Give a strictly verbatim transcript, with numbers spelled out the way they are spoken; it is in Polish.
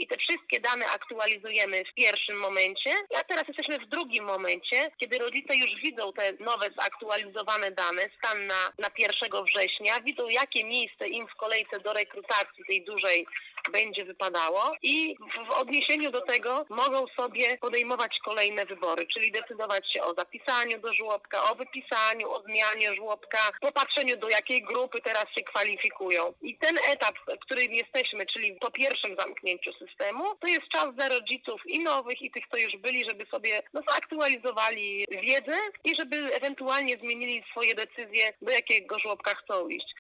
i te wszystkie dane aktualizujemy w pierwszym momencie, a teraz jesteśmy w drugim momencie, kiedy rodzice już widzą te nowe, zaktualizowane dane, stan na, na pierwszego września, widzą jakie miejsce im w kolejce do rekrutacji tej dużej będzie wypadało i w odniesieniu do tego mogą sobie podejmować kolejne wybory, czyli decydować się o zapisaniu do żłobka, o wypisaniu, o zmianie żłobka, popatrzeniu do jakiej grupy teraz się kwalifikują. I ten etap, w którym jesteśmy, czyli po pierwszym zamknięciu systemu, to jest czas dla rodziców i nowych, i tych, co już byli, żeby sobie no, zaktualizowali wiedzę i żeby ewentualnie zmienili swoje decyzje, do jakiego żłobka chcą iść.